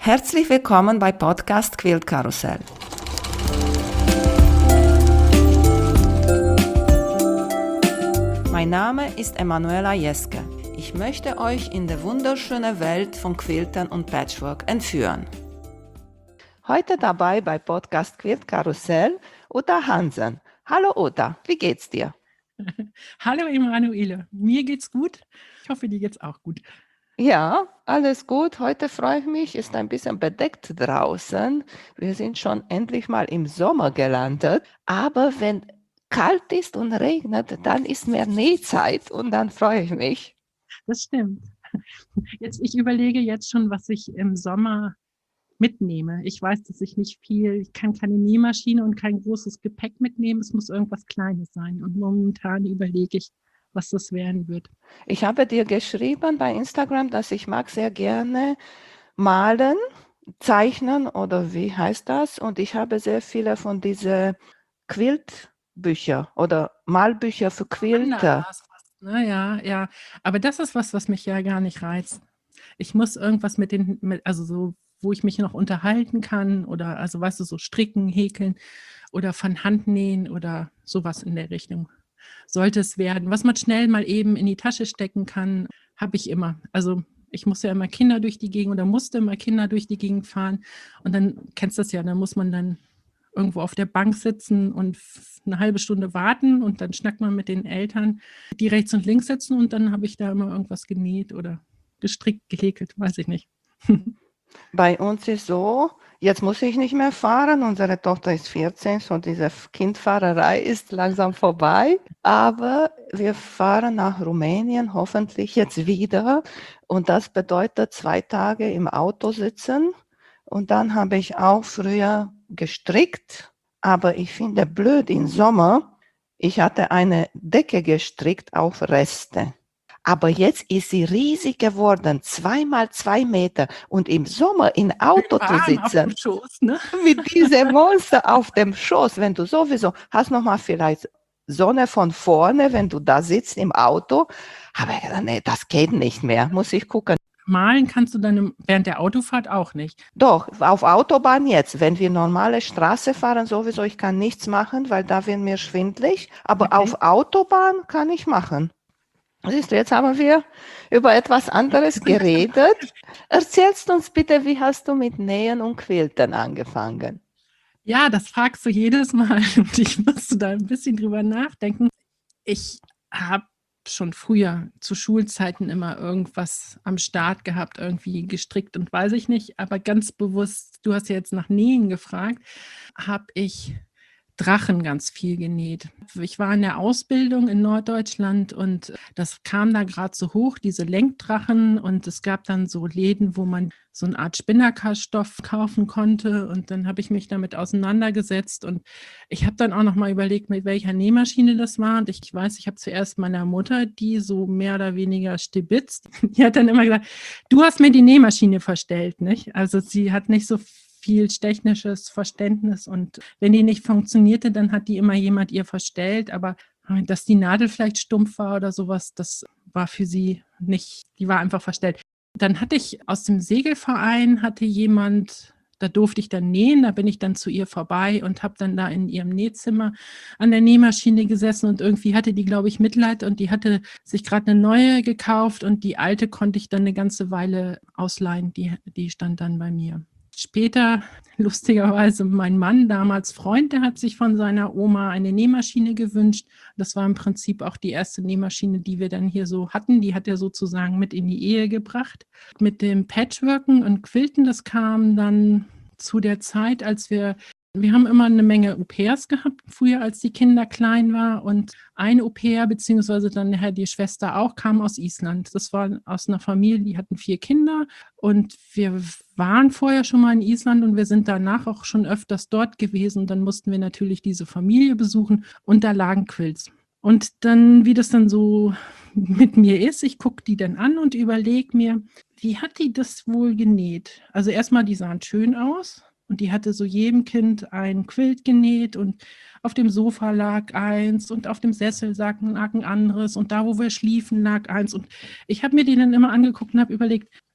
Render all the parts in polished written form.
Herzlich willkommen bei Podcast Quilt Karussell. Mein Name ist Emanuela Jeske. Ich möchte euch in die wunderschöne Welt von Quiltern und Patchwork entführen. Heute dabei bei Podcast Quilt Karussell Uta Hansen. Hallo Uta, wie geht's dir? Hallo Emanuele, mir geht's gut. Ich hoffe, dir geht's auch gut. Ja, alles gut. Heute freue ich mich, ist ein bisschen bedeckt draußen. Wir sind schon endlich mal im Sommer gelandet. Aber wenn kalt ist und regnet, dann ist mehr Nähzeit und dann freue ich mich. Das stimmt. Ich überlege jetzt schon, was ich im Sommer mitnehme. Ich weiß, dass ich kann keine Nähmaschine und kein großes Gepäck mitnehmen. Es muss irgendwas Kleines sein. Und momentan überlege ich, was das werden wird. Ich habe dir geschrieben bei Instagram, dass ich mag sehr gerne malen, zeichnen oder wie heißt das? Und ich habe sehr viele von diesen Quiltbücher oder Malbücher für Quilter. Ja. Aber das ist was mich ja gar nicht reizt. Ich muss irgendwas also so, wo ich mich noch unterhalten kann oder, also weißt du, so stricken, häkeln oder von Hand nähen oder sowas in der Richtung. Sollte es werden. Was man schnell mal eben in die Tasche stecken kann, habe ich immer. Also ich muss ja immer Kinder durch die Gegend oder musste immer Kinder durch die Gegend fahren. Und dann, kennst du das ja, dann muss man dann irgendwo auf der Bank sitzen und eine halbe Stunde warten und dann schnackt man mit den Eltern, die rechts und links sitzen und dann habe ich da immer irgendwas genäht oder gestrickt, gehäkelt, weiß ich nicht. Bei uns ist so, jetzt muss ich nicht mehr fahren. Unsere Tochter ist 14, so diese Kindfahrerei ist langsam vorbei. Aber wir fahren nach Rumänien hoffentlich jetzt wieder. Und das bedeutet 2 Tage im Auto sitzen. Und dann habe ich auch früher gestrickt. Aber ich finde blöd im Sommer, ich hatte eine Decke gestrickt auf Reste. Aber jetzt ist sie riesig geworden, 2 mal 2 Meter. Und im Sommer im Auto zu Warm auf dem sitzen, Schoß, ne? mit diesem Monster auf dem Schoß, wenn du sowieso, hast noch mal vielleicht Sonne von vorne, wenn du da sitzt im Auto. Aber ich gedacht, nee, das geht nicht mehr, muss ich gucken. Malen kannst du dann während der Autofahrt auch nicht. Doch, auf Autobahn jetzt, wenn wir normale Straße fahren, sowieso, ich kann nichts machen, weil da wird mir schwindlig. Aber Okay. auf Autobahn kann ich machen. Siehst du, jetzt haben wir über etwas anderes geredet. Erzählst uns bitte, wie hast du mit Nähen und Quilten angefangen? Ja, das fragst du jedes Mal und ich musste da ein bisschen drüber nachdenken. Ich habe schon früher zu Schulzeiten immer irgendwas am Start gehabt, irgendwie gestrickt und weiß ich nicht, aber ganz bewusst, du hast ja jetzt nach Nähen gefragt, habe ich Drachen ganz viel genäht. Ich war in der Ausbildung in Norddeutschland und das kam da gerade so hoch, diese Lenkdrachen, und es gab dann so Läden, wo man so eine Art Spinnerkarstoff kaufen konnte, und dann habe ich mich damit auseinandergesetzt und ich habe dann auch noch mal überlegt, mit welcher Nähmaschine das war, und ich weiß, ich habe zuerst meiner Mutter, die so mehr oder weniger stibitzt, die hat dann immer gesagt, du hast mir die Nähmaschine verstellt, nicht? Also sie hat nicht so viel technisches Verständnis, und wenn die nicht funktionierte, dann hat die immer jemand ihr verstellt, aber dass die Nadel vielleicht stumpf war oder sowas, das war für sie nicht, die war einfach verstellt. Dann hatte ich aus dem Segelverein, da durfte ich dann nähen, da bin ich dann zu ihr vorbei und habe dann da in ihrem Nähzimmer an der Nähmaschine gesessen und irgendwie hatte die, glaube ich, Mitleid und die hatte sich gerade eine neue gekauft und die alte konnte ich dann eine ganze Weile ausleihen, die stand dann bei mir. Später, lustigerweise, mein Mann, damals Freund, der hat sich von seiner Oma eine Nähmaschine gewünscht. Das war im Prinzip auch die erste Nähmaschine, die wir dann hier so hatten. Die hat er sozusagen mit in die Ehe gebracht. Mit dem Patchworken und Quilten, das kam dann zu der Zeit, als wir haben immer eine Menge Au-pairs gehabt, früher, als die Kinder klein waren. Und ein Au-pair, beziehungsweise dann nachher die Schwester auch, kam aus Island. Das war aus einer Familie, die hatten 4 Kinder. Und wir waren vorher schon mal in Island und wir sind danach auch schon öfters dort gewesen. Und dann mussten wir natürlich diese Familie besuchen und da lagen Quilts. Und dann, wie das dann so mit mir ist, ich gucke die dann an und überlege mir, wie hat die das wohl genäht? Also erstmal, die sahen schön aus. Und die hatte so jedem Kind ein Quilt genäht und auf dem Sofa lag eins und auf dem Sessel lag ein anderes und da, wo wir schliefen, lag eins. Und ich habe mir die dann immer angeguckt und habe überlegt,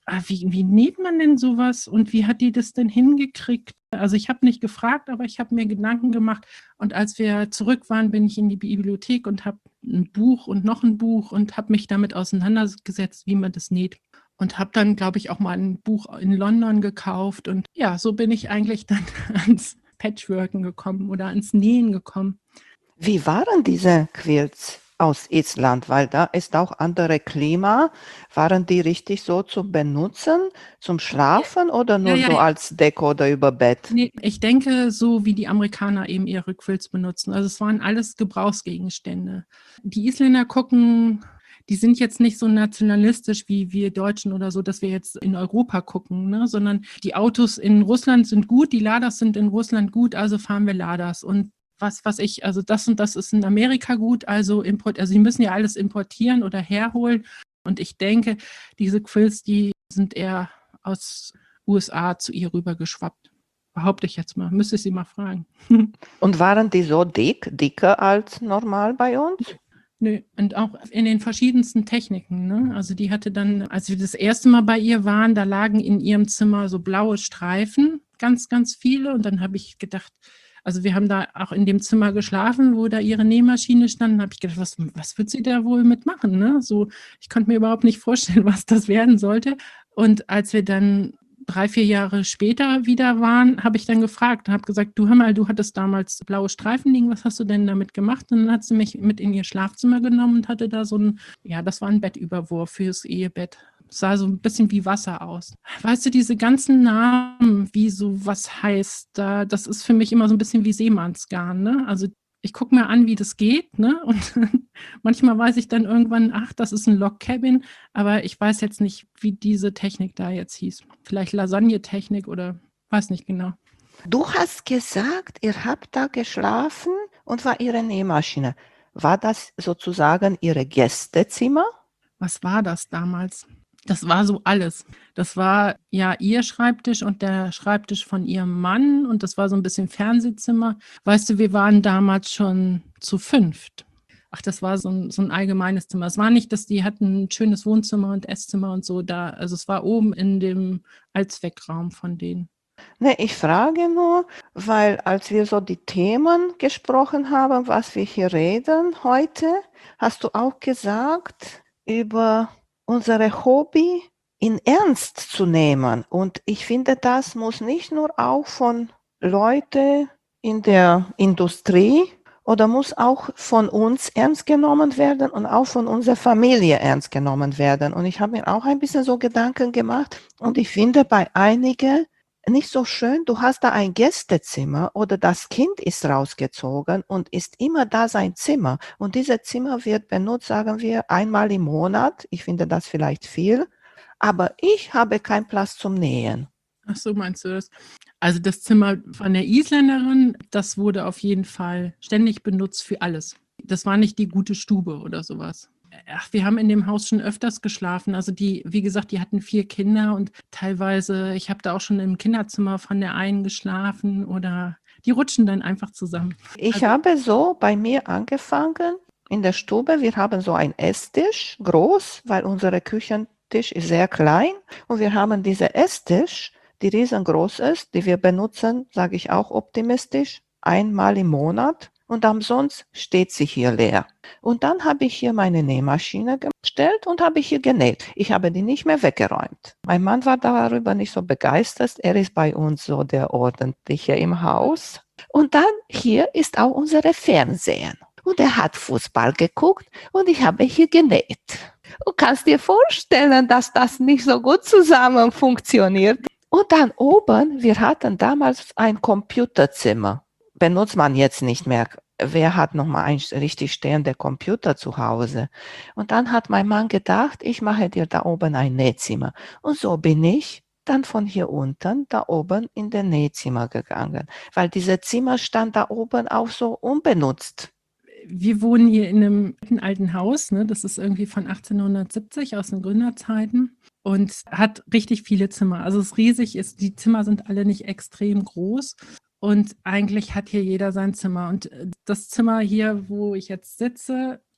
wie näht man denn sowas und wie hat die das denn hingekriegt? Also ich habe nicht gefragt, aber ich habe mir Gedanken gemacht. Und als wir zurück waren, bin ich in die Bibliothek und habe ein Buch und noch ein Buch und habe mich damit auseinandergesetzt, wie man das näht. Und habe dann, glaube ich, auch mal ein Buch in London gekauft. Und ja, so bin ich eigentlich dann ans Patchworken gekommen oder ans Nähen gekommen. Wie waren diese Quilts aus Island? Weil da ist auch andere Klima. Waren die richtig so zu benutzen, zum Schlafen oder Ja, nur ja, so als Deko oder über Bett? nee, ich denke, so wie die Amerikaner eben ihre Quilts benutzen. Also es waren alles Gebrauchsgegenstände. Die Isländer gucken, die sind jetzt nicht so nationalistisch wie wir Deutschen oder so, dass wir jetzt in Europa gucken, ne? Sondern die Autos in Russland sind gut, die Ladas sind in Russland gut, also fahren wir Ladas. Und also das und das ist in Amerika gut, also die müssen ja alles importieren oder herholen. Und ich denke, diese Quilts, die sind eher aus USA zu ihr rüber geschwappt. Behaupte ich jetzt mal. Müsste ich sie mal fragen. Und waren die so dicker als normal bei uns? Nö, und auch in den verschiedensten Techniken. Ne? Also die hatte dann, als wir das erste Mal bei ihr waren, da lagen in ihrem Zimmer so blaue Streifen, ganz, ganz viele. Und dann habe ich gedacht, also wir haben da auch in dem Zimmer geschlafen, wo da ihre Nähmaschine stand. Da habe ich gedacht, was wird sie da wohl mitmachen? Ne? So, ich konnte mir überhaupt nicht vorstellen, was das werden sollte. Und als wir dann 3-4 Jahre später wieder waren, habe ich dann gefragt und habe gesagt, du hör mal, du hattest damals blaue Streifen liegen, was hast du denn damit gemacht? Und dann hat sie mich mit in ihr Schlafzimmer genommen und hatte da so das war ein Bettüberwurf fürs Ehebett. Es sah so ein bisschen wie Wasser aus. Weißt du, diese ganzen Namen, wie so was heißt, das ist für mich immer so ein bisschen wie Seemannsgarn, ne? Also ich gucke mir an, wie das geht, ne? Und manchmal weiß ich dann irgendwann, ach, das ist ein Log Cabin, aber ich weiß jetzt nicht, wie diese Technik da jetzt hieß. Vielleicht Lasagne-Technik oder weiß nicht genau. Du hast gesagt, ihr habt da geschlafen und war ihre Nähmaschine. War das sozusagen ihre Gästezimmer? Was war das damals? Das war so alles. Das war ja ihr Schreibtisch und der Schreibtisch von ihrem Mann und das war so ein bisschen Fernsehzimmer. Weißt du, wir waren damals schon zu 5. Ach, das war so ein allgemeines Zimmer. Es war nicht, dass die hatten ein schönes Wohnzimmer und Esszimmer und so da. Also es war oben in dem Allzweckraum von denen. Ne, ich frage nur, weil als wir so die Themen gesprochen haben, was wir hier reden heute, hast du auch gesagt, über unsere Hobby in Ernst zu nehmen. Und ich finde, das muss nicht nur auch von Leuten in der Industrie oder muss auch von uns ernst genommen werden und auch von unserer Familie ernst genommen werden. Und ich habe mir auch ein bisschen so Gedanken gemacht und ich finde bei einigen nicht so schön, du hast da ein Gästezimmer oder das Kind ist rausgezogen und ist immer da sein Zimmer. Und dieses Zimmer wird benutzt, sagen wir, einmal im Monat. Ich finde das vielleicht viel, aber ich habe keinen Platz zum Nähen. Ach so, meinst du das? Also das Zimmer von der Isländerin, das wurde auf jeden Fall ständig benutzt für alles. Das war nicht die gute Stube oder sowas. Ach, wir haben in dem Haus schon öfters geschlafen. Also wie gesagt, die hatten 4 Kinder und teilweise, ich habe da auch schon im Kinderzimmer von der einen geschlafen oder die rutschen dann einfach zusammen. Ich habe so bei mir angefangen in der Stube. Wir haben so einen Esstisch, groß, weil unser Küchentisch ist sehr klein. Und wir haben diesen Esstisch, die riesengroß ist, die wir benutzen, sage ich auch optimistisch, einmal im Monat. Und ansonsten steht sie hier leer. Und dann habe ich hier meine Nähmaschine gestellt und habe hier genäht. Ich habe die nicht mehr weggeräumt. Mein Mann war darüber nicht so begeistert. Er ist bei uns so der Ordentliche im Haus. Und dann hier ist auch unsere Fernsehen. Und er hat Fußball geguckt und ich habe hier genäht. Du kannst dir vorstellen, dass das nicht so gut zusammen funktioniert. Und dann oben, wir hatten damals ein Computerzimmer. Benutzt man jetzt nicht mehr. Wer hat noch mal ein richtig stehender Computer zu Hause? Und dann hat mein Mann gedacht, ich mache dir da oben ein Nähzimmer. Und so bin ich dann von hier unten da oben in den Nähzimmer gegangen, weil dieses Zimmer stand da oben auch so unbenutzt. Wir wohnen hier in einem alten Haus, ne? Das ist irgendwie von 1870 aus den Gründerzeiten und hat richtig viele Zimmer. Also es ist riesig, die Zimmer sind alle nicht extrem groß und eigentlich hat hier jeder sein Zimmer. Und das Zimmer hier, wo ich jetzt sitze,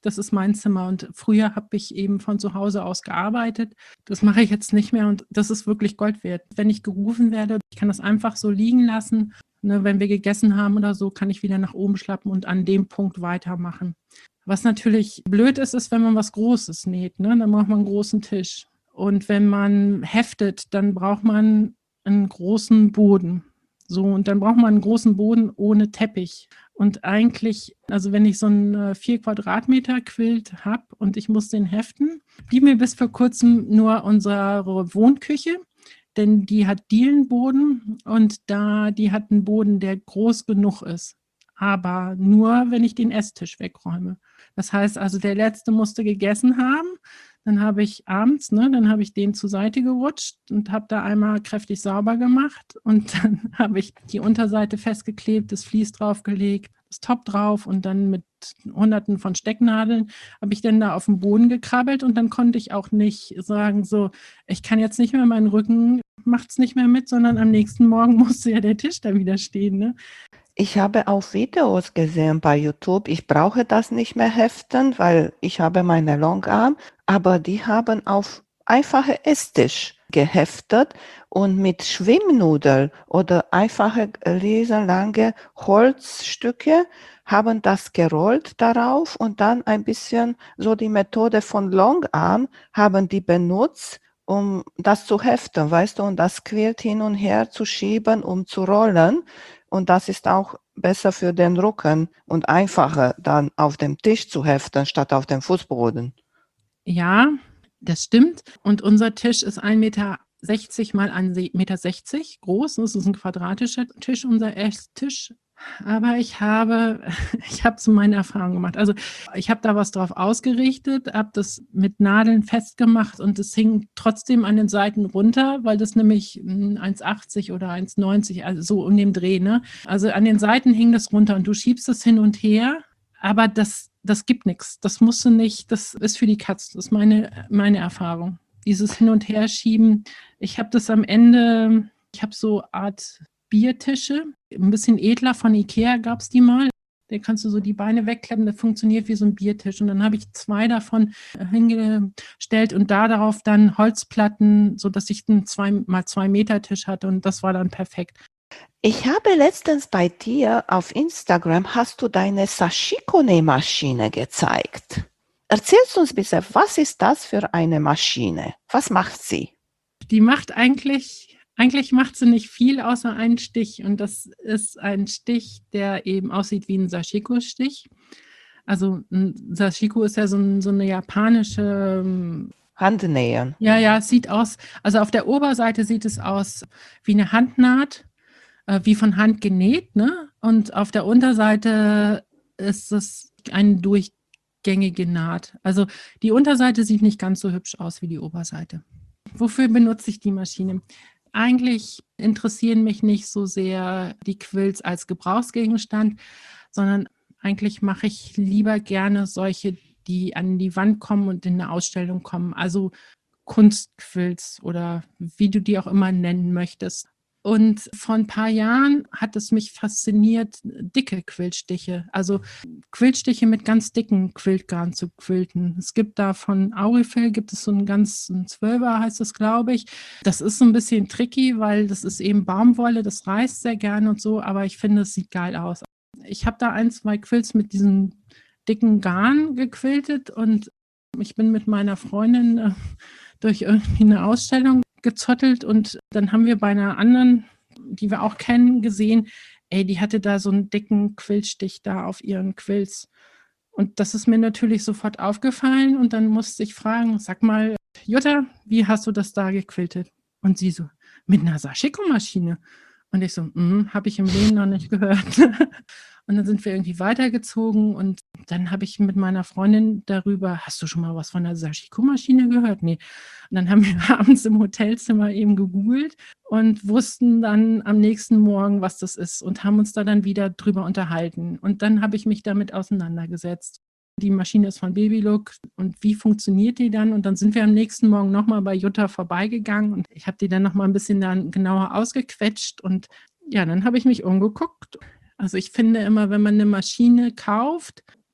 das ist mein Zimmer. Und früher habe ich eben von zu Hause aus gearbeitet. Das mache ich jetzt nicht mehr und das ist wirklich Gold wert. Wenn ich gerufen werde, ich kann das einfach so liegen lassen. Ne, wenn wir gegessen haben oder so, kann ich wieder nach oben schlappen und an dem Punkt weitermachen. Was natürlich blöd ist, ist, wenn man was Großes näht. Ne? Dann braucht man einen großen Tisch. Und wenn man heftet, dann braucht man einen großen Boden. So, und dann braucht man einen großen Boden ohne Teppich. Und eigentlich, also wenn ich so einen 4 Quadratmeter Quilt habe und ich muss den heften, blieb mir bis vor kurzem nur unsere Wohnküche, denn die hat Dielenboden und die hat einen Boden, der groß genug ist. Aber nur, wenn ich den Esstisch wegräume. Das heißt also, der Letzte musste gegessen haben. Dann habe ich abends, dann habe ich den zur Seite gerutscht und habe da einmal kräftig sauber gemacht. Und dann habe ich die Unterseite festgeklebt, das Vlies draufgelegt, das Top drauf und dann mit Hunderten von Stecknadeln habe ich dann da auf den Boden gekrabbelt. Und dann konnte ich auch nicht sagen, so, ich kann jetzt nicht mehr, meinen Rücken macht es nicht mehr mit, sondern am nächsten Morgen musste ja der Tisch da wieder stehen. Ne? Ich habe auch Videos gesehen bei YouTube. Ich brauche das nicht mehr heften, weil ich habe meine Longarm, aber die haben auf einfache Esstisch geheftet und mit Schwimmnudel oder einfache riesenlange Holzstücke haben das gerollt darauf und dann ein bisschen so die Methode von Longarm haben die benutzt, um das zu heften, weißt du, und das Quilt hin und her zu schieben, um zu rollen. Und das ist auch besser für den Rücken und einfacher dann auf dem Tisch zu heften, statt auf dem Fußboden. Ja, das stimmt. Und unser Tisch ist 1,60 Meter mal 1,60 Meter groß. Das ist ein quadratischer Tisch, unser Esstisch. Aber ich habe so meine Erfahrung gemacht. Also ich habe da was drauf ausgerichtet, habe das mit Nadeln festgemacht und es hing trotzdem an den Seiten runter, weil das nämlich 1,80 oder 1,90, also so um den Dreh. Ne? Also an den Seiten hing das runter und du schiebst es hin und her, aber das gibt nichts. Das musst du nicht, das ist für die Katz. Das ist meine Erfahrung. Dieses Hin- und Herschieben. Ich habe das am Ende, ich habe so Art Biertische, ein bisschen edler von Ikea gab es die mal. Da kannst du so die Beine wegklappen, das funktioniert wie so ein Biertisch. Und dann habe ich 2 davon hingestellt und darauf dann Holzplatten, sodass ich einen 2x2 Meter Tisch hatte und das war dann perfekt. Ich habe letztens bei dir auf Instagram, hast du deine Sashiko-Nähmaschine gezeigt. Erzählst uns bitte, was ist das für eine Maschine? Was macht sie? Die macht eigentlich macht sie nicht viel außer einen Stich und das ist ein Stich, der eben aussieht wie ein Sashiko-Stich. Also ein Sashiko ist ja so eine japanische Handnähen. Ja, es sieht aus, also auf der Oberseite sieht es aus wie eine Handnaht, wie von Hand genäht, ne? Und auf der Unterseite ist es eine durchgängige Naht. Also die Unterseite sieht nicht ganz so hübsch aus wie die Oberseite. Wofür benutze ich die Maschine? Eigentlich interessieren mich nicht so sehr die Quilts als Gebrauchsgegenstand, sondern eigentlich mache ich lieber gerne solche, die an die Wand kommen und in eine Ausstellung kommen. Also Kunstquilts oder wie du die auch immer nennen möchtest. Und vor ein paar Jahren hat es mich fasziniert, dicke Quiltstiche, also Quiltstiche mit ganz dicken Quiltgarn zu quilten. Es gibt da von Aurifil, gibt es so einen ganz, ein 12er heißt das, glaube ich. Das ist so ein bisschen tricky, weil das ist eben Baumwolle, das reißt sehr gerne und so, aber ich finde, es sieht geil aus. Ich habe da 1, 2 Quilts mit diesen dicken Garn gequiltet und ich bin mit meiner Freundin durch irgendwie eine Ausstellung gezottelt und dann haben wir bei einer anderen, die wir auch kennen, gesehen, die hatte da so einen dicken Quiltstich da auf ihren Quilts. Und das ist mir natürlich sofort aufgefallen und dann musste ich fragen, sag mal, Jutta, wie hast du das da gequiltet? Und sie so, mit einer Sashiko-Maschine. Und ich so, habe ich im Leben noch nicht gehört. Und dann sind wir irgendwie weitergezogen und dann habe ich mit meiner Freundin darüber, hast du schon mal was von der Sashiko-Maschine gehört? Nee. Und dann haben wir abends im Hotelzimmer eben gegoogelt und wussten dann am nächsten Morgen, was das ist und haben uns da dann wieder drüber unterhalten. Und dann habe ich mich damit auseinandergesetzt. Die Maschine ist von Babylook und wie funktioniert die dann? Und dann sind wir am nächsten Morgen nochmal bei Jutta vorbeigegangen und ich habe die dann nochmal ein bisschen dann genauer ausgequetscht und ja, dann habe ich mich umgeguckt. Also ich finde immer, wenn man eine Maschine kauft,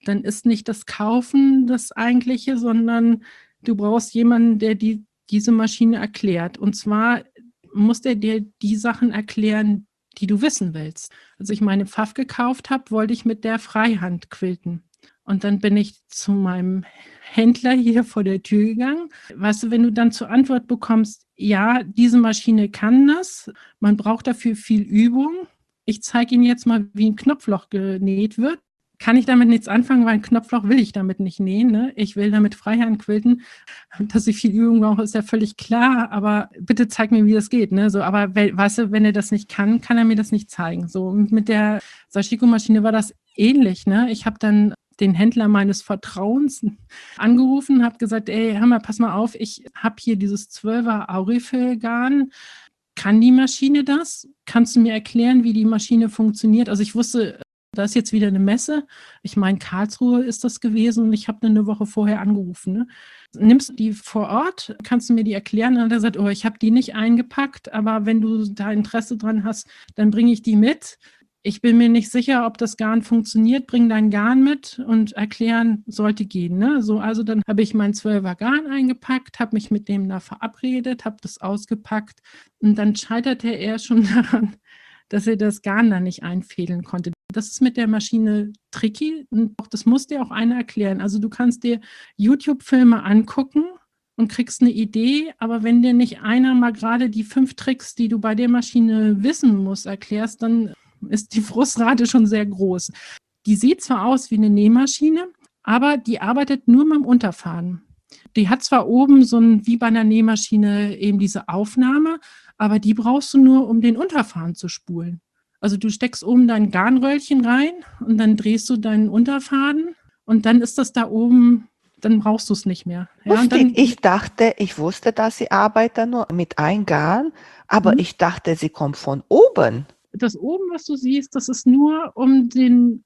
dann ist nicht das Kaufen das Eigentliche, sondern du brauchst jemanden, der diese Maschine erklärt. Und zwar muss der dir die Sachen erklären, die du wissen willst. Als ich meine Pfaff gekauft habe, wollte ich mit der Freihand quilten. Und dann bin ich zu meinem Händler hier vor der Tür gegangen. Weißt du, wenn du dann zur Antwort bekommst, ja, diese Maschine kann das, man braucht dafür viel Übung. Ich zeige Ihnen jetzt mal, wie ein Knopfloch genäht wird. Kann ich damit nichts anfangen, weil ein Knopfloch will ich damit nicht nähen. Ne? Ich will damit Freihand quilten. Dass ich viel Übung brauche, ist ja völlig klar. Aber bitte zeig mir, wie das geht. Ne? So, aber weißt du, wenn er das nicht kann, kann er mir das nicht zeigen. So, und mit der Sashiko-Maschine war das ähnlich. Ne? Ich habe dann den Händler meines Vertrauens angerufen, habe gesagt, ey, hör mal, pass mal auf, ich habe hier dieses 12er Aurifil-Garn. Kann die Maschine das? Kannst du mir erklären, wie die Maschine funktioniert? Also ich wusste, da ist jetzt wieder eine Messe. Ich meine, Karlsruhe ist das gewesen und ich habe eine Woche vorher angerufen. Ne? Nimmst du die vor Ort? Kannst du mir die erklären? Und dann hat er gesagt, oh, ich habe die nicht eingepackt, aber wenn du da Interesse dran hast, dann bringe ich die mit. Ich bin mir nicht sicher, ob das Garn funktioniert. Bring dein Garn mit und erklären sollte gehen. Ne? So, also dann habe ich mein 12er Garn eingepackt, habe mich mit dem da verabredet, habe das ausgepackt und dann scheiterte er schon daran, dass er das Garn da nicht einfädeln konnte. Das ist mit der Maschine tricky und das muss dir auch einer erklären. Also du kannst dir YouTube-Filme angucken und kriegst eine Idee, aber wenn dir nicht einer mal gerade die 5 Tricks, die du bei der Maschine wissen musst, erklärst, dann ist die Frustrate schon sehr groß. Die sieht zwar aus wie eine Nähmaschine, aber die arbeitet nur mit dem Unterfaden. Die hat zwar oben so ein, wie bei einer Nähmaschine, eben diese Aufnahme, aber die brauchst du nur, um den Unterfaden zu spulen. Also du steckst oben dein Garnröllchen rein und dann drehst du deinen Unterfaden und dann ist das da oben, dann brauchst du es nicht mehr. Ja, und dann, Ich dachte, ich wusste, dass sie arbeiten nur mit einem Garn, aber ich dachte, sie kommt von oben. das oben, was du siehst, das ist nur, um den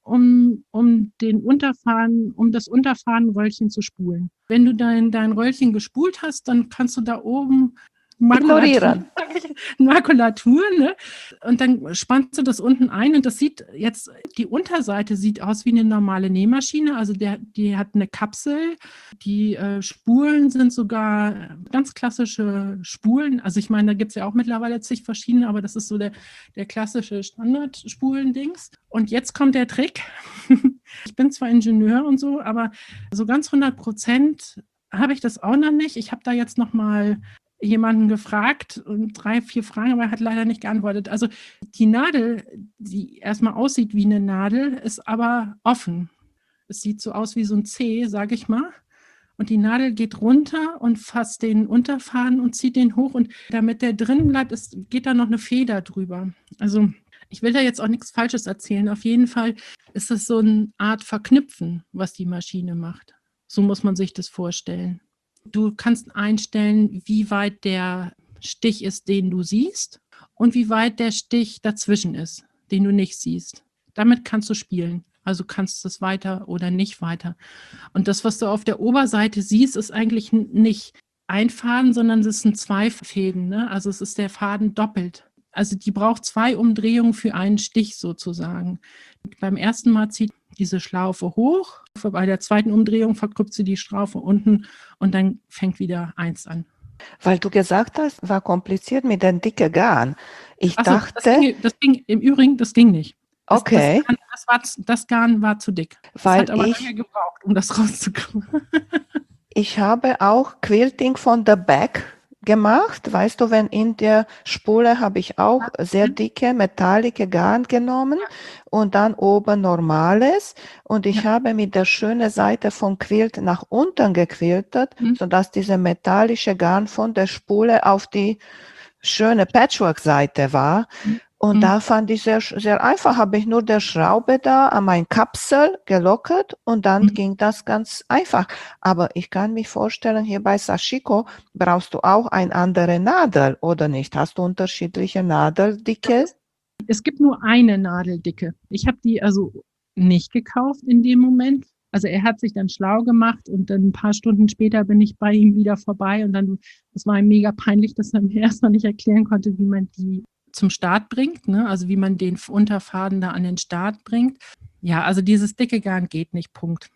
Unterfaden, um das Unterfadenröllchen zu spulen. Wenn du dein Röllchen gespult hast, dann kannst du da oben Ignorieren. Makulatur, ne? Und dann spannst du das unten ein und das sieht jetzt, die Unterseite sieht aus wie eine normale Nähmaschine, also die hat eine Kapsel, die Spulen sind sogar ganz klassische Spulen, also ich meine, da gibt es ja auch mittlerweile zig verschiedene, aber das ist so der klassische Standard-Spulen-Dings. Und jetzt kommt der Trick. Ich bin zwar Ingenieur und so, aber so ganz 100% habe ich das auch noch nicht. Ich habe da jetzt noch mal jemanden gefragt und 3, 4 Fragen, aber er hat leider nicht geantwortet. Also die Nadel, die erstmal aussieht wie eine Nadel, ist aber offen. Es sieht so aus wie so ein C, sage ich mal. Und die Nadel geht runter und fasst den Unterfaden und zieht den hoch. Und damit der drin bleibt, geht da noch eine Feder drüber. Also ich will da jetzt auch nichts Falsches erzählen. Auf jeden Fall ist das so eine Art Verknüpfen, was die Maschine macht. So muss man sich das vorstellen. Du kannst einstellen, wie weit der Stich ist, den du siehst und wie weit der Stich dazwischen ist, den du nicht siehst. Damit kannst du spielen. Also kannst du es weiter oder nicht weiter. Und das, was du auf der Oberseite siehst, ist eigentlich nicht ein Faden, sondern es sind 2 Fäden. Ne? Also es ist der Faden doppelt. Also die braucht 2 Umdrehungen für einen Stich sozusagen. Beim ersten Mal zieht diese Schlaufe hoch, bei der zweiten Umdrehung verkrüppt sie die Schlaufe unten und dann fängt wieder 1 an. Weil du gesagt hast, war kompliziert mit dem dicken Garn. Ich dachte, das ging im Übrigen, das ging nicht. Okay. Das Garn war zu dick. Es hat aber lange gebraucht, um das rauszukriegen. Ich habe auch Quilting von der Back gemacht. Weißt du, wenn in der Spule habe ich auch sehr dicke, metallische Garn genommen und dann oben normales. Und ich habe mit der schönen Seite vom Quilt nach unten gequiltet, sodass diese metallische Garn von der Spule auf die schöne Patchwork-Seite war. Und da fand ich sehr, sehr einfach, habe ich nur der Schraube da an mein Kapsel gelockert und dann ging das ganz einfach. Aber ich kann mich vorstellen, hier bei Sashiko brauchst du auch eine andere Nadel, oder nicht? Hast du unterschiedliche Nadeldicke? Es gibt nur eine Nadeldicke. Ich habe die also nicht gekauft in dem Moment. Also er hat sich dann schlau gemacht und dann ein paar Stunden später bin ich bei ihm wieder vorbei und dann, das war ihm mega peinlich, dass er mir erstmal nicht erklären konnte, wie man die zum Start bringt, ne? Also wie man den Unterfaden da an den Start bringt. Ja, also dieses dicke Garn geht nicht, Punkt.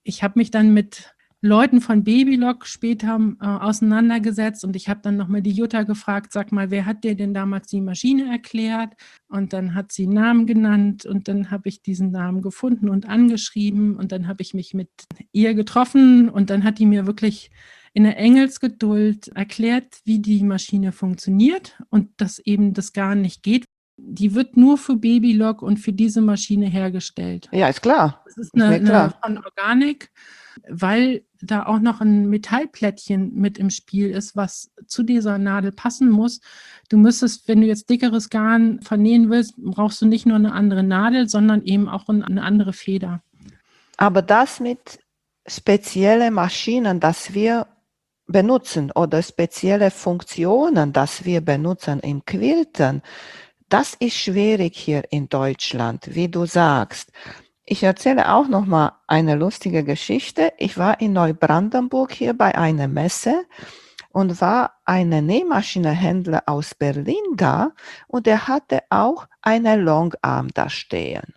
ich habe mich dann mit Leuten von Babylog später auseinandergesetzt und ich habe dann nochmal die Jutta gefragt, sag mal, wer hat dir denn damals die Maschine erklärt? Und dann hat sie einen Namen genannt und dann habe ich diesen Namen gefunden und angeschrieben und dann habe ich mich mit ihr getroffen und dann hat die mir wirklich in der Engelsgeduld erklärt, wie die Maschine funktioniert und dass eben das gar nicht geht. Die wird nur für Babylog und für diese Maschine hergestellt. Ja, ist klar. Das ist Ist mir eine klar. von Organic, weil da auch noch ein Metallplättchen mit im Spiel ist, was zu dieser Nadel passen muss. Du müsstest, wenn du jetzt dickeres Garn vernähen willst, brauchst du nicht nur eine andere Nadel, sondern eben auch eine andere Feder. Aber das mit speziellen Maschinen, das wir benutzen oder spezielle Funktionen, das wir benutzen im Quilten, das ist schwierig hier in Deutschland, wie du sagst. Ich erzähle auch noch mal eine lustige Geschichte. Ich war in Neubrandenburg hier bei einer Messe und war ein Nähmaschinenhändler aus Berlin da und er hatte auch eine Longarm da stehen.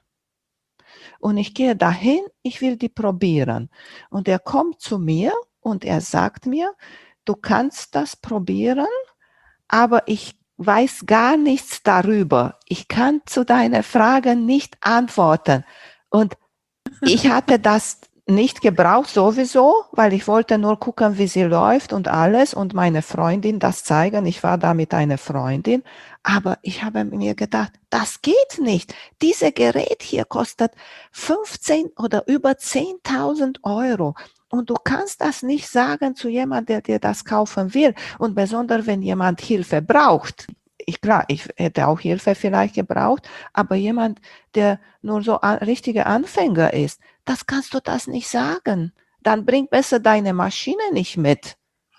Und ich gehe dahin, ich will die probieren. Und er kommt zu mir und er sagt mir, du kannst das probieren, aber ich weiß gar nichts darüber. Ich kann zu deinen Fragen nicht antworten. Und ich hatte das nicht gebraucht sowieso, weil ich wollte nur gucken, wie sie läuft und alles und meine Freundin das zeigen. Ich war da mit einer Freundin, aber ich habe mir gedacht, das geht nicht. Dieses Gerät hier kostet 15 oder über 10.000 Euro. Und du kannst das nicht sagen zu jemandem, der dir das kaufen will. Und besonders, wenn jemand Hilfe braucht. Klar, ich hätte auch Hilfe vielleicht gebraucht, aber jemand, der nur so richtiger Anfänger ist, das kannst du das nicht sagen. Dann bring besser deine Maschine nicht mit.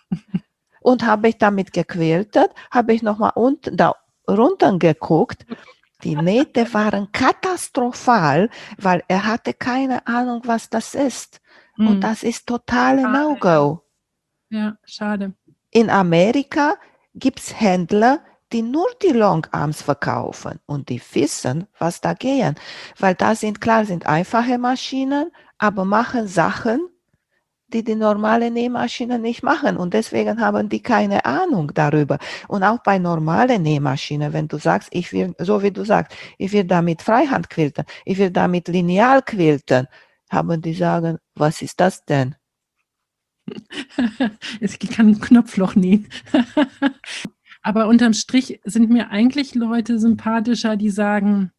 Und habe ich damit gequiltet, habe ich nochmal da runter geguckt. Die Nähte waren katastrophal, weil er hatte keine Ahnung, was das ist. Und das ist totale No-Go. Ja, schade. In Amerika gibt es Händler, die nur die Longarms verkaufen und die wissen, was da gehen. Weil da sind einfache Maschinen, aber machen Sachen, die die normale Nähmaschinen nicht machen. Und deswegen haben die keine Ahnung darüber. Und auch bei normalen Nähmaschinen, wenn du sagst, ich will, so wie du sagst, ich will damit Freihand quilten, ich will damit Lineal quilten, haben die sagen, was ist das denn? Ich kann ein Knopfloch nähen. Aber unterm Strich sind mir eigentlich Leute sympathischer, die sagen,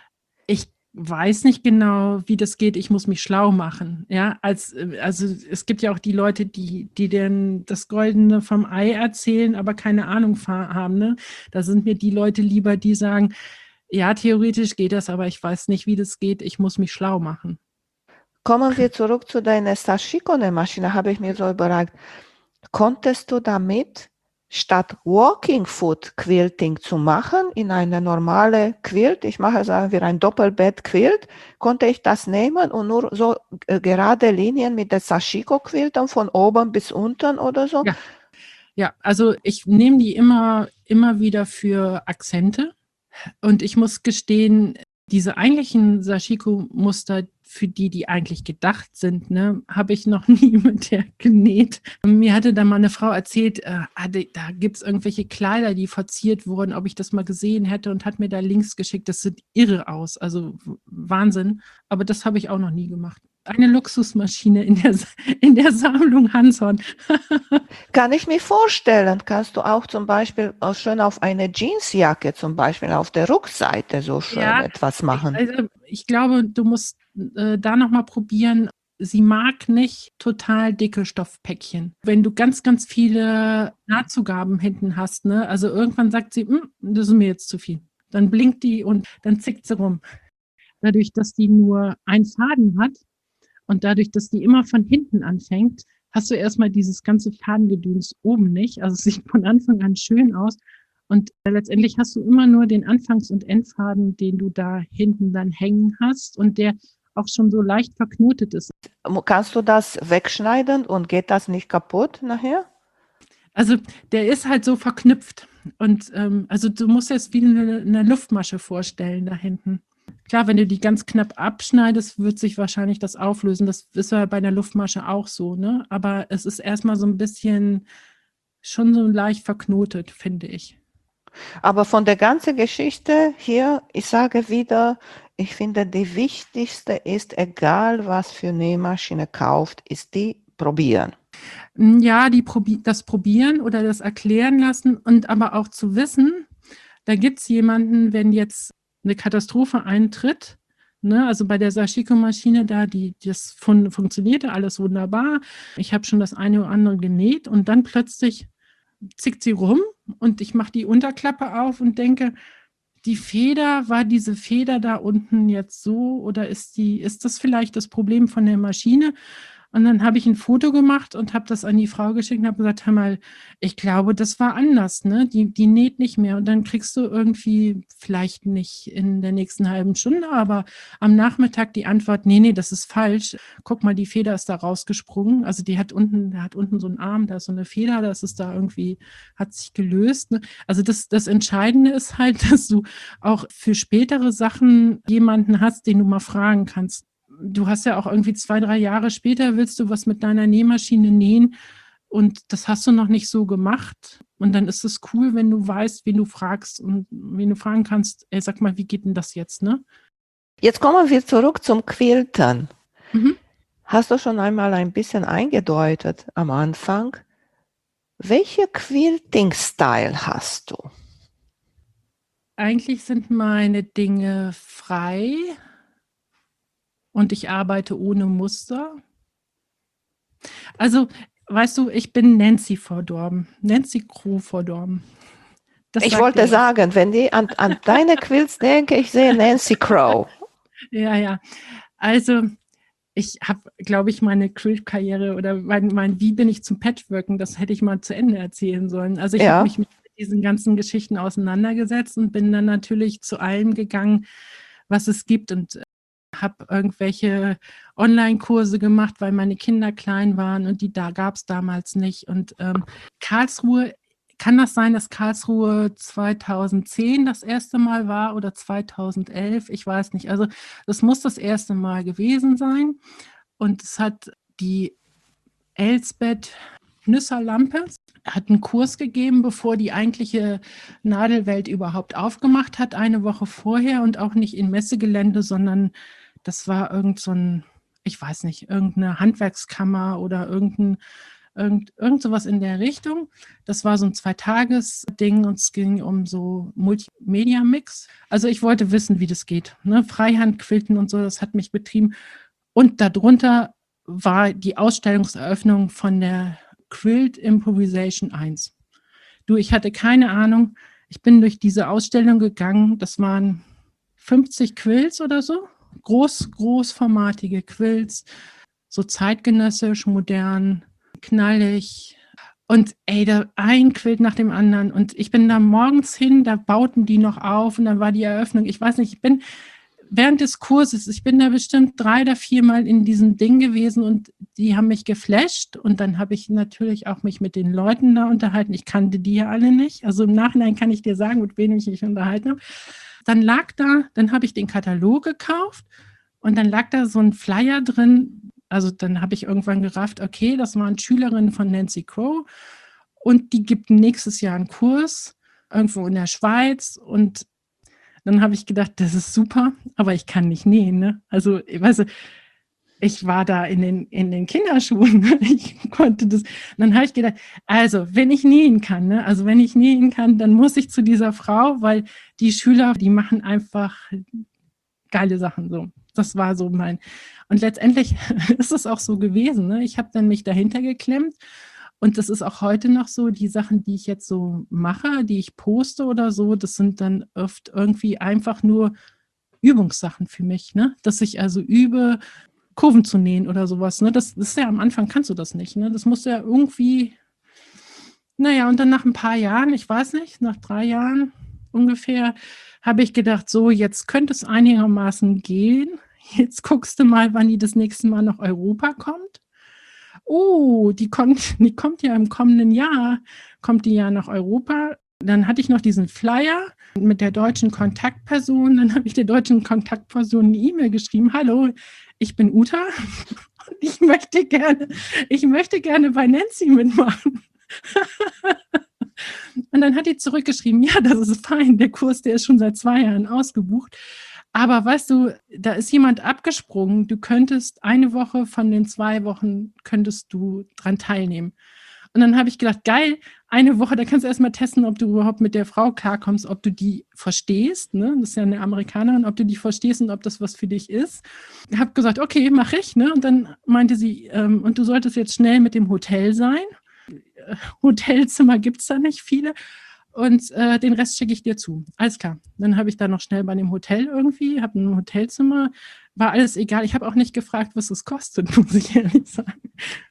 ich weiß nicht genau, wie das geht, ich muss mich schlau machen. Ja, also es gibt ja auch die Leute, die denn das Goldene vom Ei erzählen, aber keine Ahnung haben. Ne? Da sind mir die Leute lieber, die sagen, ja, theoretisch geht das, aber ich weiß nicht, wie das geht, ich muss mich schlau machen. Kommen wir zurück zu deiner Sashikone-Maschine, habe ich mir so überlegt, konntest du damit statt Walking Foot Quilting zu machen, in eine normale Quilt, ich mache, sagen wir, ein Doppelbett-Quilt, konnte ich das nehmen und nur so gerade Linien mit der Sashiko-Quiltung von oben bis unten oder so? Ja, also ich nehme die immer wieder für Akzente und ich muss gestehen, diese eigentlichen Sashiko-Muster, für die eigentlich gedacht sind, ne, habe ich noch nie mit der genäht. Mir hatte da mal eine Frau erzählt, da gibt es irgendwelche Kleider, die verziert wurden, ob ich das mal gesehen hätte und hat mir da Links geschickt. Das sieht irre aus, also Wahnsinn. Aber das habe ich auch noch nie gemacht. Eine Luxusmaschine in der Sammlung Hanson. Kann ich mir vorstellen, kannst du auch zum Beispiel auch schön auf eine Jeansjacke zum Beispiel auf der Rückseite so schön etwas machen. Also ich glaube, du musst da nochmal probieren. Sie mag nicht total dicke Stoffpäckchen. Wenn du ganz, ganz viele Nahtzugaben hinten hast, ne, also irgendwann sagt sie, das ist mir jetzt zu viel. Dann blinkt die und dann zickt sie rum. Dadurch, dass die nur einen Faden hat und dadurch, dass die immer von hinten anfängt, hast du erstmal dieses ganze Fadengedöns oben nicht. Also es sieht von Anfang an schön aus. Und letztendlich hast du immer nur den Anfangs- und Endfaden, den du da hinten dann hängen hast und der auch schon so leicht verknotet ist. Kannst du das wegschneiden und geht das nicht kaputt nachher? Also der ist halt so verknüpft. Und also du musst jetzt wie eine Luftmasche vorstellen da hinten. Klar, wenn du die ganz knapp abschneidest, wird sich wahrscheinlich das auflösen. Das ist ja bei der Luftmasche auch so, ne? Aber es ist erstmal so ein bisschen schon so leicht verknotet, finde ich. Aber von der ganzen Geschichte hier, ich sage wieder, ich finde, die wichtigste ist, egal was für Nähmaschine kauft, ist die probieren. Ja, das Probieren oder das Erklären lassen und aber auch zu wissen, da gibt es jemanden, wenn jetzt eine Katastrophe eintritt, ne, also bei der Sashiko-Maschine da, das funktionierte alles wunderbar. Ich habe schon das eine oder andere genäht und dann plötzlich zickt sie rum und ich mache die Unterklappe auf und denke, war diese Feder da unten jetzt so oder ist das vielleicht das Problem von der Maschine? Und dann habe ich ein Foto gemacht und habe das an die Frau geschickt und habe gesagt, hör mal, ich glaube, das war anders, ne? Die näht nicht mehr. Und dann kriegst du irgendwie, vielleicht nicht in der nächsten halben Stunde, aber am Nachmittag die Antwort, nee, das ist falsch. Guck mal, die Feder ist da rausgesprungen. Also der hat unten so einen Arm, da ist so eine Feder, das ist da irgendwie, hat sich gelöst. Ne? Also das Entscheidende ist halt, dass du auch für spätere Sachen jemanden hast, den du mal fragen kannst. Du hast ja auch irgendwie 2, 3 Jahre später willst du was mit deiner Nähmaschine nähen und das hast du noch nicht so gemacht. Und dann ist es cool, wenn du weißt, wen du fragst und wen du fragen kannst, ey, sag mal, wie geht denn das jetzt, ne? Jetzt kommen wir zurück zum Quilten. Mhm. Hast du schon einmal ein bisschen eingedeutet am Anfang? Welche Quilting-Style hast du? Eigentlich sind meine Dinge frei und ich arbeite ohne Muster. Also, weißt du, ich bin Nancy verdorben, Nancy Crow verdorben. Ich wollte sagen, wenn ich an deine Quilts denke, ich sehe Nancy Crow. Ja. Also, ich habe, glaube ich, meine Quilt-Karriere oder wie bin ich zum Patchworken, das hätte ich mal zu Ende erzählen sollen. Also ich habe mich mit diesen ganzen Geschichten auseinandergesetzt und bin dann natürlich zu allem gegangen, was es gibt und habe irgendwelche Online-Kurse gemacht, weil meine Kinder klein waren und da gab es damals nicht. Und Karlsruhe, kann das sein, dass Karlsruhe 2010 das erste Mal war oder 2011? Ich weiß nicht. Also das muss das erste Mal gewesen sein. Und es hat die Elsbeth Nüsser-Lampe hat einen Kurs gegeben, bevor die eigentliche Nadelwelt überhaupt aufgemacht hat, eine Woche vorher und auch nicht in Messegelände, sondern das war ich weiß nicht, irgendeine Handwerkskammer oder irgend sowas in der Richtung. Das war so ein 2-Tages-Ding und es ging um so Multimedia-Mix. Also ich wollte wissen, wie das geht. Ne? Freihandquilten und so, das hat mich betrieben. Und darunter war die Ausstellungseröffnung von der Quilt Improvisation 1. Du, ich hatte keine Ahnung. Ich bin durch diese Ausstellung gegangen. Das waren 50 Quilts oder so. Großformatige Quilts. So zeitgenössisch, modern, knallig. Und ey, da ein Quilt nach dem anderen. Und ich bin da morgens hin, da bauten die noch auf und dann war die Eröffnung. Ich weiß nicht, ich bin während des Kurses, ich bin da bestimmt 3 oder 4 Mal in diesem Ding gewesen und die haben mich geflasht und dann habe ich natürlich auch mich mit den Leuten da unterhalten. Ich kannte die ja alle nicht. Also im Nachhinein kann ich dir sagen, mit wem ich mich unterhalten habe. Dann habe ich den Katalog gekauft und dann lag da so ein Flyer drin. Also dann habe ich irgendwann gerafft, okay, das waren Schülerinnen von Nancy Crow und die gibt nächstes Jahr einen Kurs irgendwo in der Schweiz und dann habe ich gedacht, das ist super, aber ich kann nicht nähen. Ne? Also, weißt du, ich war da in den Kinderschuhen. Ich konnte das. Und dann habe ich gedacht, also, wenn ich nähen kann, dann muss ich zu dieser Frau, weil die Schüler, die machen einfach geile Sachen so. Das war so mein. Und letztendlich ist es auch so gewesen. Ne? Ich habe dann mich dahinter geklemmt. Und das ist auch heute noch so, die Sachen, die ich jetzt so mache, die ich poste oder so, das sind dann oft irgendwie einfach nur Übungssachen für mich, ne? Dass ich also übe, Kurven zu nähen oder sowas, ne? Das ist ja am Anfang kannst du das nicht, ne? Das musst du ja irgendwie, naja, und dann nach ein paar Jahren, ich weiß nicht, nach 3 Jahren ungefähr, habe ich gedacht, so, jetzt könnte es einigermaßen gehen. Jetzt guckst du mal, wann die das nächste Mal nach Europa kommt. Oh, die kommt ja im kommenden Jahr, kommt die ja nach Europa. Dann hatte ich noch diesen Flyer mit der deutschen Kontaktperson. Dann habe ich der deutschen Kontaktperson eine E-Mail geschrieben. Hallo, ich bin Uta und ich möchte gerne bei Nancy mitmachen. Und dann hat die zurückgeschrieben, ja, das ist fein, der Kurs, der ist schon seit 2 Jahren ausgebucht. Aber weißt du, da ist jemand abgesprungen, du könntest eine Woche von den 2 Wochen, könntest du dran teilnehmen. Und dann habe ich gedacht, geil, eine Woche, da kannst du erstmal testen, ob du überhaupt mit der Frau klarkommst, ob du die verstehst, ne? Das ist ja eine Amerikanerin, ob du die verstehst und ob das was für dich ist. Ich habe gesagt, okay, mache ich, ne? Und dann meinte sie, und du solltest jetzt schnell mit dem Hotel sein. Hotelzimmer gibt es da nicht viele. Und den Rest schicke ich dir zu. Alles klar. Dann habe ich da noch schnell bei dem Hotel irgendwie, habe ein Hotelzimmer, war alles egal. Ich habe auch nicht gefragt, was es kostet, muss ich ehrlich sagen.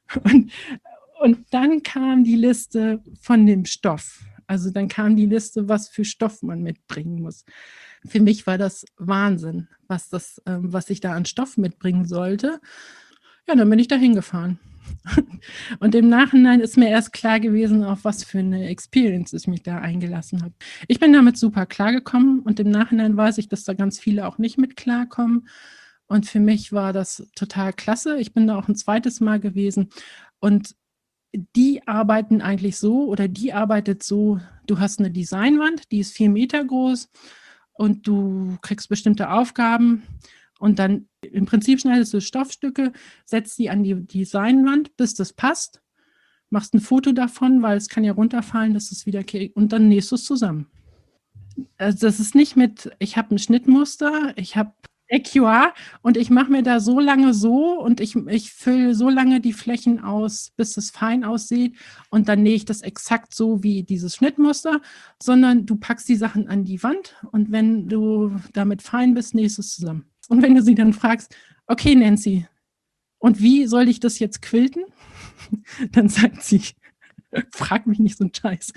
Und dann kam die Liste von dem Stoff. Also dann kam die Liste, was für Stoff man mitbringen muss. Für mich war das Wahnsinn, was ich da an Stoff mitbringen sollte. Ja, dann bin ich da hingefahren. Und im Nachhinein ist mir erst klar gewesen, auf was für eine Experience ich mich da eingelassen habe. Ich bin damit super klargekommen und im Nachhinein weiß ich, dass da ganz viele auch nicht mit klarkommen. Und für mich war das total klasse. Ich bin da auch ein zweites Mal gewesen und die arbeiten eigentlich so oder die arbeitet so, du hast eine Designwand, die ist 4 Meter groß und du kriegst bestimmte Aufgaben und dann im Prinzip schneidest du Stoffstücke, setzt die an die Designwand, bis das passt, machst ein Foto davon, weil es kann ja runterfallen, dass es wieder und dann nähst du es zusammen. Also das ist nicht mit, ich habe ein Schnittmuster, ich habe EQA und ich mache mir da so lange so und ich fülle so lange die Flächen aus, bis es fein aussieht und dann nähe ich das exakt so wie dieses Schnittmuster, sondern du packst die Sachen an die Wand und wenn du damit fein bist, nähst du es zusammen. Und wenn du sie dann fragst, okay Nancy, und wie soll ich das jetzt quilten? Dann sagt sie, frag mich nicht so einen Scheiß.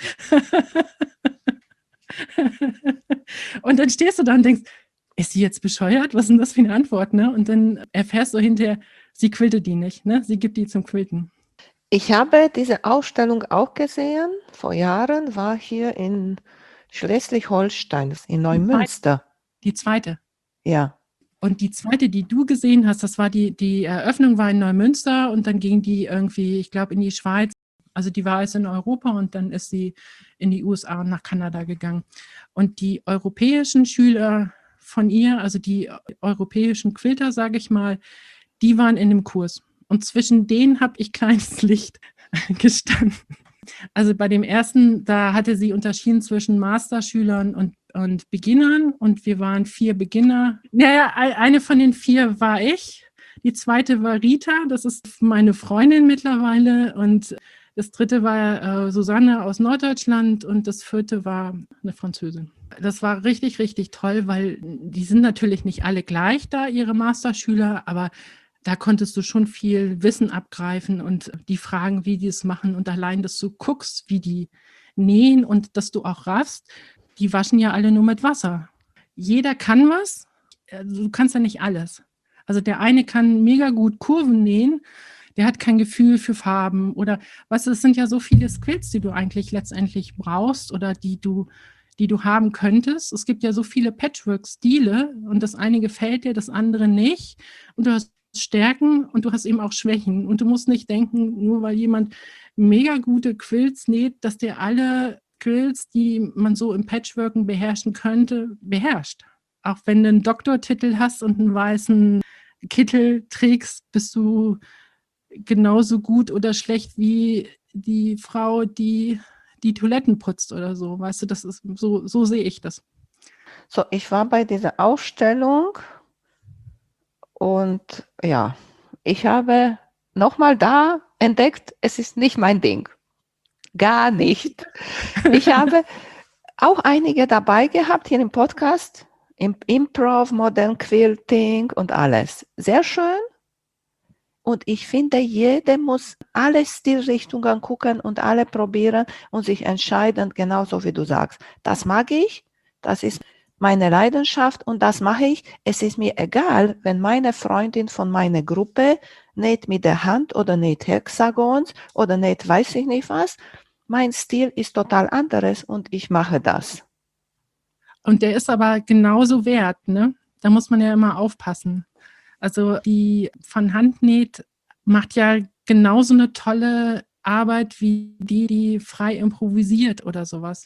Und dann stehst du da und denkst, ist sie jetzt bescheuert? Was ist denn das für eine Antwort? Ne? Und dann erfährst du hinterher, sie quiltet die nicht. Ne? Sie gibt die zum Quilten. Ich habe diese Ausstellung auch gesehen. Vor Jahren war hier in Schleswig-Holstein, in Neumünster. Die zweite. Ja. Und die zweite, die du gesehen hast, das war die Eröffnung war in Neumünster und dann ging die irgendwie, ich glaube, in die Schweiz. Also die war jetzt in Europa und dann ist sie in die USA und nach Kanada gegangen. Und die europäischen Schüler von ihr, also die europäischen Quilter, sage ich mal, die waren in dem Kurs. Und zwischen denen habe ich kleines Licht gestanden. Also bei dem ersten, da hatte sie unterschieden zwischen Masterschülern und Beginnern und wir waren 4 Beginner. Naja, eine von den 4 war ich. Die zweite war Rita, das ist meine Freundin mittlerweile und das dritte war Susanne aus Norddeutschland und das 4. war eine Französin. Das war richtig, richtig toll, weil die sind natürlich nicht alle gleich da, ihre Masterschüler, aber da konntest du schon viel Wissen abgreifen und die Fragen, wie die es machen und allein, dass du guckst, wie die nähen und dass du auch raffst, die waschen ja alle nur mit Wasser. Jeder kann was, du kannst ja nicht alles. Also der eine kann mega gut Kurven nähen, der hat kein Gefühl für Farben oder, weißt du, es sind ja so viele Skills, die du eigentlich letztendlich brauchst oder die du haben könntest. Es gibt ja so viele Patchwork-Stile und das eine gefällt dir, das andere nicht und du hast Stärken und du hast eben auch Schwächen und du musst nicht denken, nur weil jemand mega gute Quilts näht, dass der alle Quilts, die man so im Patchworken beherrschen könnte, beherrscht. Auch wenn du einen Doktortitel hast und einen weißen Kittel trägst, bist du genauso gut oder schlecht wie die Frau, die Toiletten putzt oder so. Weißt du, das ist so sehe ich das. So, ich war bei dieser Ausstellung und ja, ich habe nochmal da entdeckt, es ist nicht mein Ding. Gar nicht. Ich habe auch einige dabei gehabt hier im Podcast, im Improv, Modern Quilting und alles. Sehr schön. Und ich finde, jeder muss alle Stilrichtungen gucken und alle probieren und sich entscheiden, genauso wie du sagst. Das mag ich, das ist meine Leidenschaft und das mache ich. Es ist mir egal, wenn meine Freundin von meiner Gruppe näht mit der Hand oder näht Hexagons oder näht weiß ich nicht was. mein Stil ist total anderes und ich mache das. Und der ist aber genauso wert, ne? Da muss man ja immer aufpassen. Also die von Hand näht macht ja genauso eine tolle Arbeit wie die frei improvisiert oder sowas.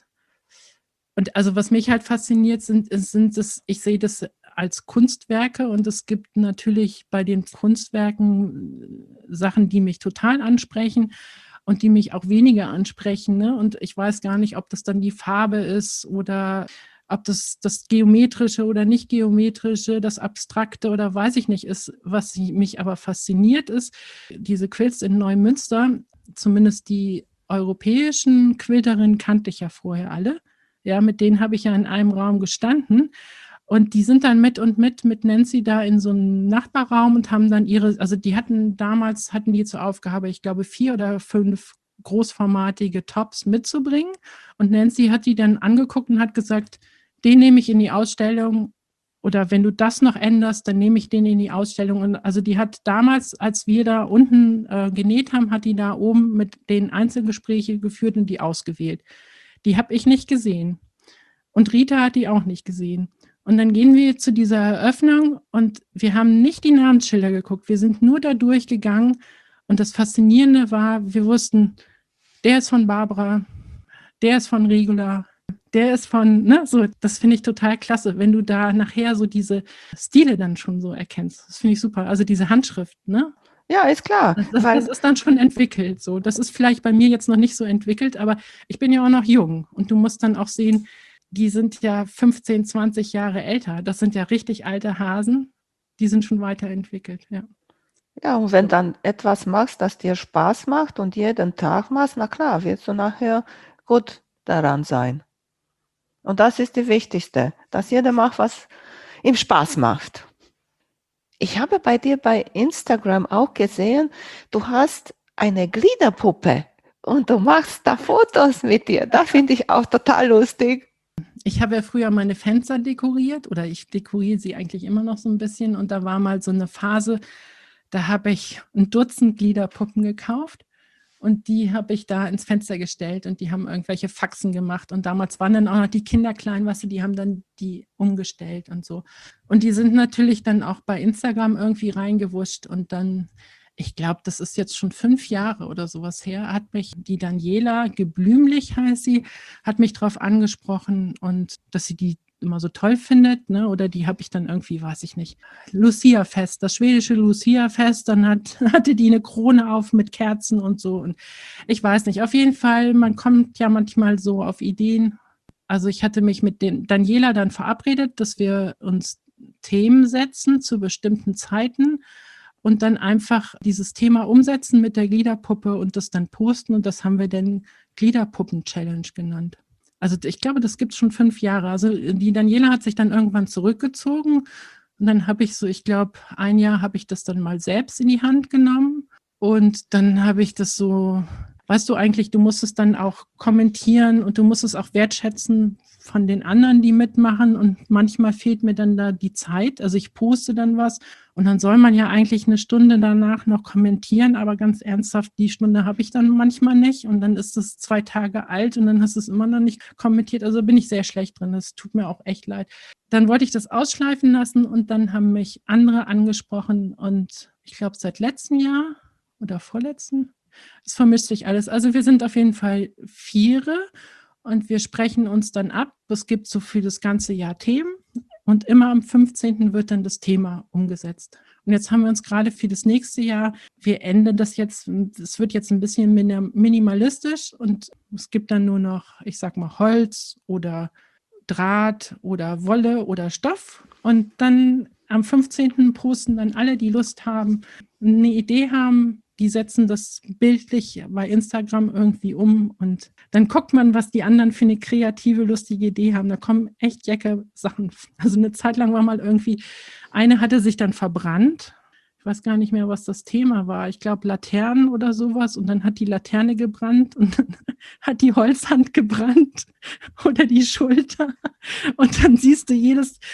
Und also was mich halt fasziniert sind es, ich sehe das als Kunstwerke und es gibt natürlich bei den Kunstwerken Sachen, die mich total ansprechen und die mich auch weniger ansprechen. Ne? Und ich weiß gar nicht, ob das dann die Farbe ist oder ob das Geometrische oder nicht Geometrische, das Abstrakte oder weiß ich nicht ist. Was mich aber fasziniert ist, diese Quilts in Neumünster, zumindest die europäischen Quilterinnen kannte ich ja vorher alle. Ja, mit denen habe ich ja in einem Raum gestanden. Und die sind dann mit Nancy da in so einem Nachbarraum und haben dann also die hatten die zur Aufgabe, ich glaube, 4 oder 5 großformatige Tops mitzubringen. Und Nancy hat die dann angeguckt und hat gesagt, den nehme ich in die Ausstellung oder wenn du das noch änderst, dann nehme ich den in die Ausstellung. Und also die hat damals, als wir da unten genäht haben, hat die da oben mit den Einzelgespräche geführt und die ausgewählt. Die habe ich nicht gesehen. Und Rita hat die auch nicht gesehen. Und dann gehen wir zu dieser Eröffnung und wir haben nicht die Namensschilder geguckt. Wir sind nur da durchgegangen. Und das Faszinierende war, wir wussten, der ist von Barbara, der ist von Regula, der ist von, ne, so, das finde ich total klasse, wenn du da nachher so diese Stile dann schon so erkennst. Das finde ich super. Also diese Handschrift, ne? Ja, ist klar. Das ist dann schon entwickelt. So. Das ist vielleicht bei mir jetzt noch nicht so entwickelt, aber ich bin ja auch noch jung. Und du musst dann auch sehen, die sind ja 15, 20 Jahre älter. Das sind ja richtig alte Hasen. Die sind schon weiterentwickelt, ja. Ja, und wenn dann etwas machst, das dir Spaß macht und jeden Tag machst, na klar, wirst du nachher gut daran sein. Und das ist die wichtigste, dass jeder macht, was ihm Spaß macht. Ich habe bei dir bei Instagram auch gesehen, du hast eine Gliederpuppe und du machst da Fotos mit dir. Das finde ich auch total lustig. Ich habe ja früher meine Fenster dekoriert oder ich dekoriere sie eigentlich immer noch so ein bisschen und da war mal so eine Phase, da habe ich ein Dutzend Gliederpuppen gekauft und die habe ich da ins Fenster gestellt und die haben irgendwelche Faxen gemacht und damals waren dann auch noch die Kinder klein, weißt du, die haben dann die umgestellt und so. Und die sind natürlich dann auch bei Instagram irgendwie reingewuscht und dann, ich glaube, das ist jetzt schon 5 Jahre oder sowas her, hat mich die Daniela Geblümlich, heißt sie, hat mich drauf angesprochen und dass sie die immer so toll findet, ne? Oder die habe ich dann irgendwie, weiß ich nicht, Lucia-Fest, das schwedische Lucia-Fest, dann hatte die eine Krone auf mit Kerzen und so und ich weiß nicht, auf jeden Fall, man kommt ja manchmal so auf Ideen. Also ich hatte mich mit den Daniela dann verabredet, dass wir uns Themen setzen zu bestimmten Zeiten und dann einfach dieses Thema umsetzen mit der Gliederpuppe und das dann posten und das haben wir dann Gliederpuppen-Challenge genannt. Also ich glaube, das gibt es schon 5 Jahre. Also die Daniela hat sich dann irgendwann zurückgezogen und dann habe ich so, ich glaube, 1 Jahr habe ich das dann mal selbst in die Hand genommen und dann habe ich das so, weißt du eigentlich, du musst es dann auch kommentieren und du musst es auch wertschätzen von den anderen, die mitmachen und manchmal fehlt mir dann da die Zeit. Also ich poste dann was und dann soll man ja eigentlich 1 Stunde danach noch kommentieren, aber ganz ernsthaft, die Stunde habe ich dann manchmal nicht und dann ist es 2 Tage alt und dann hast du es immer noch nicht kommentiert. Also bin ich sehr schlecht drin, das tut mir auch echt leid. Dann wollte ich das ausschleifen lassen und dann haben mich andere angesprochen und ich glaube seit letztem Jahr oder vorletzten, es vermischt sich alles. Also wir sind auf jeden Fall 4 und wir sprechen uns dann ab. Es gibt so für das ganze Jahr Themen und immer am 15. wird dann das Thema umgesetzt. Und jetzt haben wir uns gerade für das nächste Jahr, wir enden das jetzt, es wird jetzt ein bisschen minimalistisch und es gibt dann nur noch, ich sag mal, Holz oder Draht oder Wolle oder Stoff und dann am 15. posten dann alle, die Lust haben, eine Idee haben, die setzen das bildlich bei Instagram irgendwie um und dann guckt man, was die anderen für eine kreative, lustige Idee haben. Da kommen echt jecke Sachen. Also eine Zeit lang war mal irgendwie, eine hatte sich dann verbrannt. Ich weiß gar nicht mehr, was das Thema war. Ich glaube Laternen oder sowas und dann hat die Laterne gebrannt und dann hat die Holzhand gebrannt oder die Schulter und dann siehst du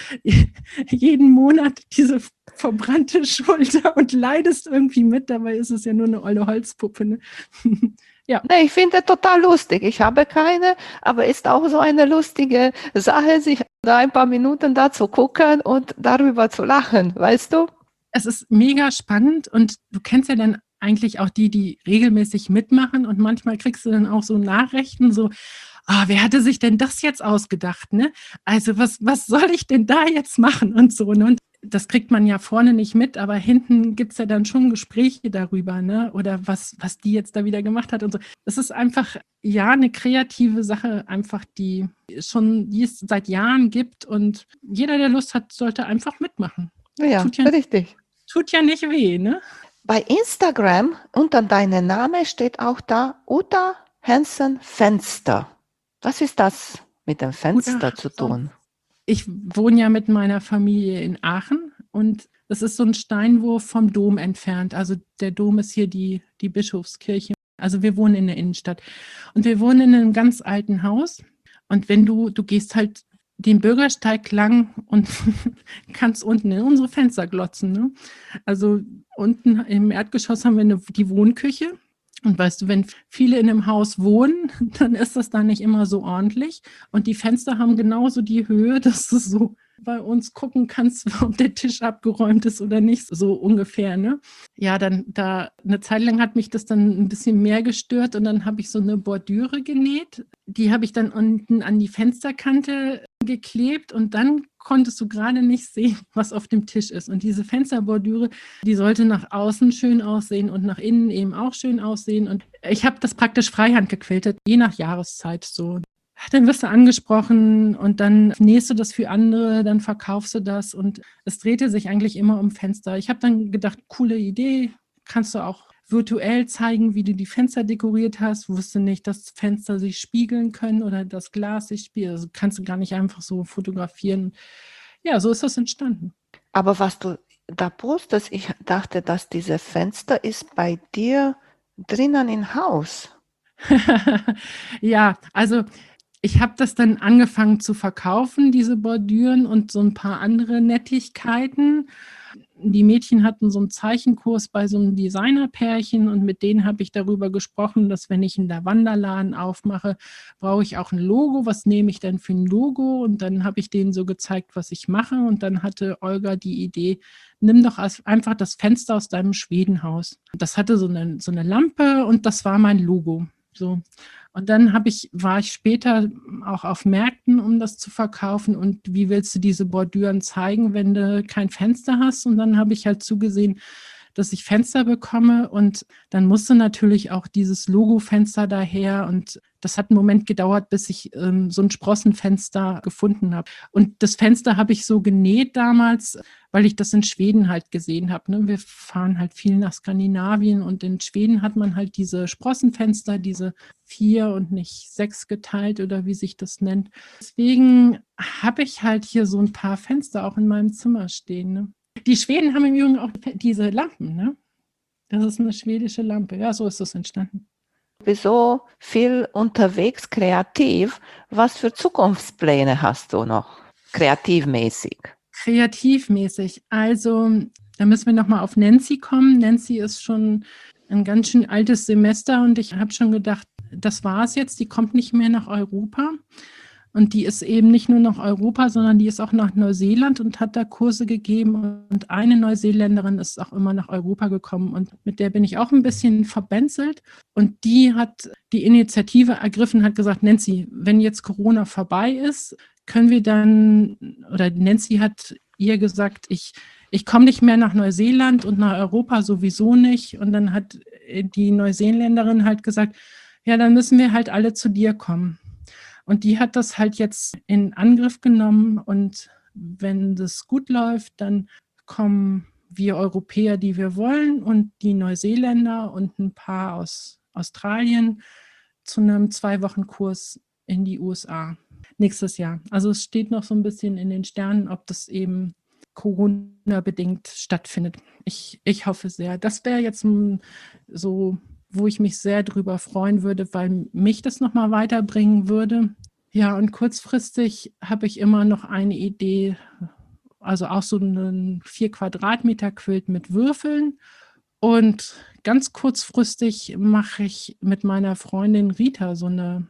jeden Monat diese verbrannte Schulter und leidest irgendwie mit. Dabei ist es ja nur eine olle Holzpuppe. Ne? Ja, Nee, ich finde total lustig. Ich habe keine, aber ist auch so eine lustige Sache, sich da ein paar Minuten da zu gucken und darüber zu lachen, weißt du? es ist mega spannend und du kennst ja dann eigentlich auch die regelmäßig mitmachen und manchmal kriegst du dann auch so Nachrichten, so, wer hatte sich denn das jetzt ausgedacht, ne? Also was soll ich denn da jetzt machen und so, ne? Und das kriegt man ja vorne nicht mit, aber hinten gibt es ja dann schon Gespräche darüber, ne? Oder was die jetzt da wieder gemacht hat und so. Das ist einfach, ja, eine kreative Sache, einfach die es seit Jahren gibt und jeder, der Lust hat, sollte einfach mitmachen. Ja, Tut ja, richtig. tut ja nicht weh, ne? Bei Instagram unter deinem Namen steht auch da Uta Hansen Fenster. Was ist das mit dem Oder Fenster zu tun? ich wohne ja mit meiner Familie in Aachen und das ist so ein Steinwurf vom Dom entfernt. Also der Dom ist hier die Bischofskirche. Also wir wohnen in der Innenstadt und wir wohnen in einem ganz alten Haus. Und wenn du gehst halt den Bürgersteig lang und kannst unten in unsere Fenster glotzen. Ne? Also unten im Erdgeschoss haben wir die Wohnküche. Und weißt du, wenn viele in einem Haus wohnen, dann ist das da nicht immer so ordentlich. Und die Fenster haben genauso die Höhe, dass du so bei uns gucken kannst, ob der Tisch abgeräumt ist oder nicht, so ungefähr. Ne? Ja, dann da eine Zeit lang hat mich das dann ein bisschen mehr gestört und dann habe ich so eine Bordüre genäht. Die habe ich dann unten an die Fensterkante geklebt und dann konntest du gerade nicht sehen, was auf dem Tisch ist. Und diese Fensterbordüre, die sollte nach außen schön aussehen und nach innen eben auch schön aussehen. Und ich habe das praktisch freihand gequiltet, je nach Jahreszeit so. Dann wirst du angesprochen und dann nähst du das für andere, dann verkaufst du das und es drehte sich eigentlich immer um Fenster. Ich habe dann gedacht, coole Idee, kannst du auch virtuell zeigen, wie du die Fenster dekoriert hast. Wusste nicht, dass Fenster sich spiegeln können oder das Glas sich spiegelt. Also kannst du gar nicht einfach so fotografieren. Ja, so ist das entstanden. Aber was du da postest, ich dachte, dass dieses Fenster ist bei dir drinnen im Haus. Ja, also ich habe das dann angefangen zu verkaufen, diese Bordüren und so ein paar andere Nettigkeiten. Die Mädchen hatten so einen Zeichenkurs bei so einem Designerpärchen und mit denen habe ich darüber gesprochen, dass wenn ich einen Lavanderladen aufmache, brauche ich auch ein Logo. Was nehme ich denn für ein Logo? Und dann habe ich denen so gezeigt, was ich mache. Und dann hatte Olga die Idee, nimm doch einfach das Fenster aus deinem Schwedenhaus. Das hatte so eine Lampe und das war mein Logo. So. Und dann war ich später auch auf Märkten, um das zu verkaufen. Und wie willst du diese Bordüren zeigen, wenn du kein Fenster hast? Und dann habe ich halt zugesehen, dass ich Fenster bekomme. Und dann musste natürlich auch dieses Logo-Fenster daher. Und das hat einen Moment gedauert, bis ich so ein Sprossenfenster gefunden habe. Und das Fenster habe ich so genäht damals, weil ich das in Schweden halt gesehen habe. Ne? Wir fahren halt viel nach Skandinavien und in Schweden hat man halt diese Sprossenfenster, diese 4 und nicht 6 geteilt oder wie sich das nennt. Deswegen habe ich halt hier so ein paar Fenster auch in meinem Zimmer stehen. Ne? Die Schweden haben im Übrigen auch diese Lampen. Ne? Das ist eine schwedische Lampe. Ja, so ist das entstanden. Wieso viel unterwegs kreativ? Was für Zukunftspläne hast du noch kreativmäßig? Kreativmäßig. Also, da müssen wir nochmal auf Nancy kommen. Nancy ist schon ein ganz schön altes Semester und ich habe schon gedacht, das war es jetzt. Die kommt nicht mehr nach Europa. Und die ist eben nicht nur nach Europa, sondern die ist auch nach Neuseeland und hat da Kurse gegeben. Und eine Neuseeländerin ist auch immer nach Europa gekommen. Und mit der bin ich auch ein bisschen verbänzelt. Und die hat die Initiative ergriffen, hat gesagt, Nancy, wenn jetzt Corona vorbei ist, können wir dann, oder Nancy hat ihr gesagt, ich komme nicht mehr nach Neuseeland und nach Europa sowieso nicht. Und dann hat die Neuseeländerin halt gesagt, ja, dann müssen wir halt alle zu dir kommen. Und die hat das halt jetzt in Angriff genommen und wenn das gut läuft, dann kommen wir Europäer, die wir wollen und die Neuseeländer und ein paar aus Australien zu einem 2-Wochen-Kurs in die USA nächstes Jahr. Also es steht noch so ein bisschen in den Sternen, ob das eben Corona-bedingt stattfindet. Ich hoffe sehr. Das wäre jetzt so, wo ich mich sehr drüber freuen würde, weil mich das nochmal weiterbringen würde. Ja, und kurzfristig habe ich immer noch eine Idee, also auch so einen 4 Quadratmeter Quilt mit Würfeln Und ganz kurzfristig mache ich mit meiner Freundin Rita so eine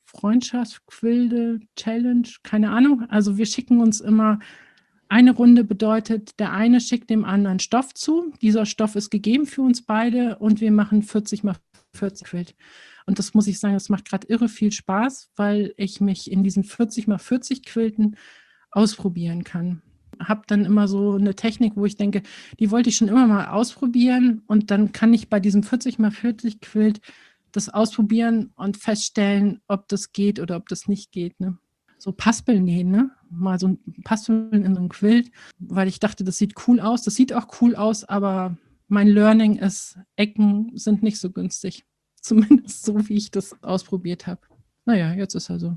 Freundschaftsquilde-Challenge, keine Ahnung. Also wir schicken uns immer, eine Runde bedeutet, der eine schickt dem anderen Stoff zu. Dieser Stoff ist gegeben für uns beide und wir machen 40 mal 40 Quilt. Und das muss ich sagen, das macht gerade irre viel Spaß, weil ich mich in diesen 40 mal 40 Quilten ausprobieren kann. Habe dann immer so eine Technik, wo ich denke, die wollte ich schon immer mal ausprobieren und dann kann ich bei diesem 40 mal 40 Quilt das ausprobieren und feststellen, ob das geht oder ob das nicht geht. Ne? So Paspeln nähen, ne? Mal so ein Paspeln in so einem Quilt, weil ich dachte, das sieht cool aus. Das sieht auch cool aus, aber mein Learning ist, Ecken sind nicht so günstig. Zumindest so, wie ich das ausprobiert habe. Naja, jetzt ist er so.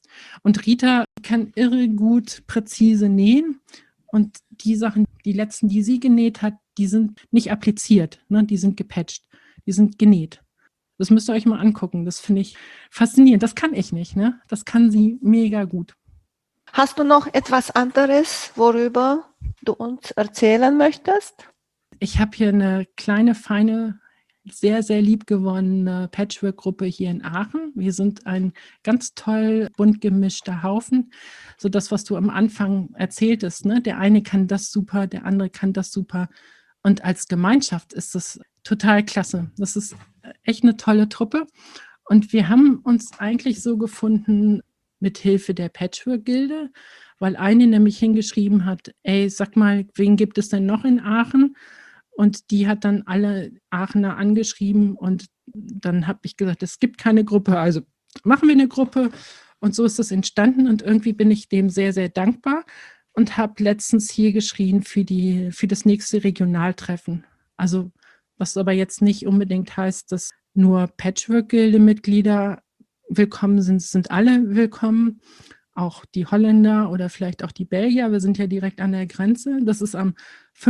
Und Rita kann irre gut präzise nähen. Und die Sachen, die letzten, die sie genäht hat, die sind nicht appliziert, ne? Die sind gepatcht, die sind genäht. Das müsst ihr euch mal angucken. Das finde ich faszinierend. Das kann ich nicht, ne? Das kann sie mega gut. Hast du noch etwas anderes, worüber du uns erzählen möchtest? Ich habe hier eine kleine, feine, sehr, sehr liebgewonnene Patchwork-Gruppe hier in Aachen. Wir sind ein ganz toll bunt gemischter Haufen. So das, was du am Anfang erzähltest, ne? Der eine kann das super, der andere kann das super. Und als Gemeinschaft ist das total klasse. Das ist echt eine tolle Truppe. Und wir haben uns eigentlich so gefunden mit Hilfe der Patchwork-Gilde, weil eine nämlich hingeschrieben hat, ey, sag mal, wen gibt es denn noch in Aachen? Und die hat dann alle Aachener angeschrieben und dann habe ich gesagt, es gibt keine Gruppe, also machen wir eine Gruppe. Und so ist es entstanden und irgendwie bin ich dem sehr, sehr dankbar und habe letztens hier geschrien für das nächste Regionaltreffen. Also was aber jetzt nicht unbedingt heißt, dass nur Patchwork-Gilde-Mitglieder willkommen sind alle willkommen. Auch die Holländer oder vielleicht auch die Belgier. Wir sind ja direkt an der Grenze. Das ist am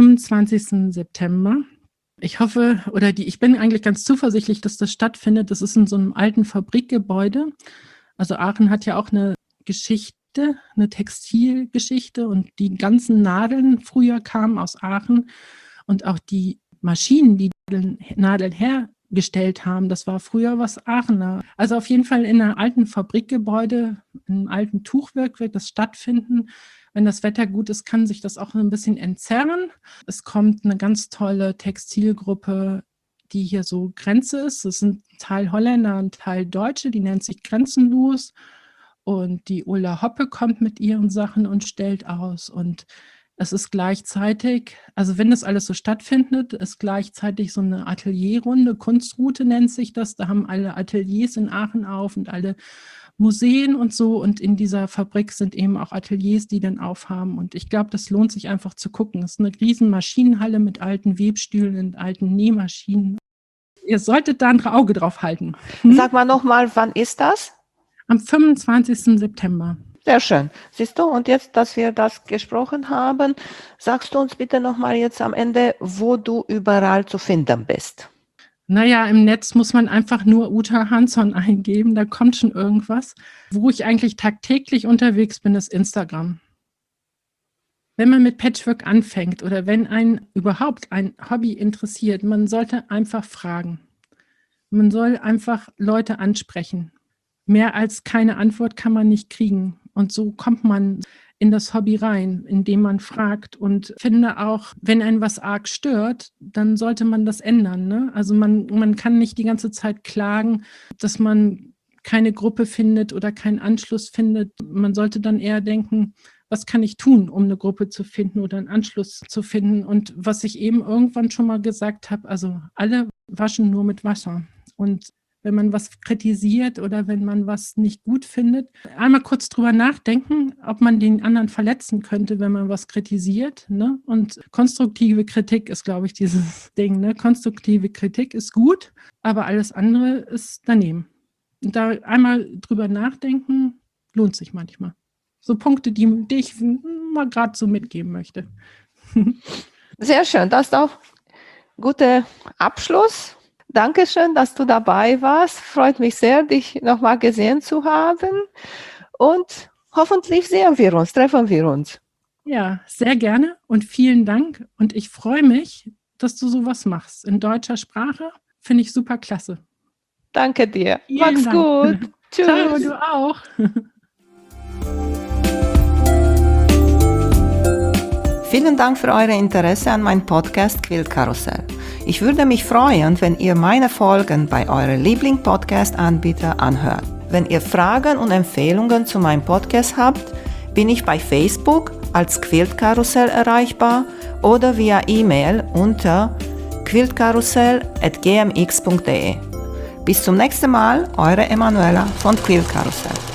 25. September. Ich hoffe, ich bin eigentlich ganz zuversichtlich, dass das stattfindet. Das ist in so einem alten Fabrikgebäude. Also Aachen hat ja auch eine Geschichte, eine Textilgeschichte und die ganzen Nadeln früher kamen aus Aachen und auch die Maschinen, die Nadeln hergestellt haben, das war früher was Aachener. Also auf jeden Fall in einem alten Fabrikgebäude, in einem alten Tuchwerk wird das stattfinden. Wenn das Wetter gut ist, kann sich das auch ein bisschen entzerren. Es kommt eine ganz tolle Textilgruppe, die hier so Grenze ist. Das sind Teil Holländer und Teil Deutsche, die nennt sich Grenzenlos. Und die Ulla Hoppe kommt mit ihren Sachen und stellt aus. Und es ist gleichzeitig, also wenn das alles so stattfindet, ist gleichzeitig so eine Atelierrunde, Kunstroute nennt sich das. Da haben alle Ateliers in Aachen auf und alle Museen und so. Und in dieser Fabrik sind eben auch Ateliers, die dann aufhaben. Und ich glaube, das lohnt sich einfach zu gucken. Es ist eine riesen Maschinenhalle mit alten Webstühlen und alten Nähmaschinen. Ihr solltet da ein Auge drauf halten. Sag mal nochmal, wann ist das? Am 25. September. Sehr schön. Siehst du, und jetzt, dass wir das gesprochen haben, sagst du uns bitte nochmal jetzt am Ende, wo du überall zu finden bist. Naja, im Netz muss man einfach nur Uta Hansson eingeben, da kommt schon irgendwas. Wo ich eigentlich tagtäglich unterwegs bin, ist Instagram. Wenn man mit Patchwork anfängt oder wenn einen überhaupt ein Hobby interessiert, man sollte einfach fragen. Man soll einfach Leute ansprechen. Mehr als keine Antwort kann man nicht kriegen. Und so kommt man in das Hobby rein, indem man fragt. Und finde auch, wenn einen was arg stört, dann sollte man das ändern. Ne? Also man kann nicht die ganze Zeit klagen, dass man keine Gruppe findet oder keinen Anschluss findet. Man sollte dann eher denken, was kann ich tun, um eine Gruppe zu finden oder einen Anschluss zu finden? Und was ich eben irgendwann schon mal gesagt habe, also alle waschen nur mit Wasser. Und wenn man was kritisiert oder wenn man was nicht gut findet, einmal kurz drüber nachdenken, ob man den anderen verletzen könnte, wenn man was kritisiert. Ne? Und konstruktive Kritik ist, glaube ich, dieses Ding. Ne? Konstruktive Kritik ist gut, aber alles andere ist daneben. Und da einmal drüber nachdenken, lohnt sich manchmal. So Punkte, die ich mal gerade so mitgeben möchte. Sehr schön, das ist auch ein guter Abschluss. Dankeschön, dass du dabei warst. Freut mich sehr, dich nochmal gesehen zu haben. Und hoffentlich treffen wir uns. Ja, sehr gerne und vielen Dank. Und ich freue mich, dass du sowas machst. In deutscher Sprache finde ich super klasse. Danke dir. Vielen Mach's Dank. gut. Tschüss. Ciao, du auch. Vielen Dank für euer Interesse an meinem Podcast Quiltkarussell. Ich würde mich freuen, wenn ihr meine Folgen bei eurem Liebling-Podcast-Anbieter anhört. Wenn ihr Fragen und Empfehlungen zu meinem Podcast habt, bin ich bei Facebook als Quiltkarussell erreichbar oder via E-Mail unter quiltkarussell@gmx.de. Bis zum nächsten Mal, eure Emanuela von Quiltkarussell.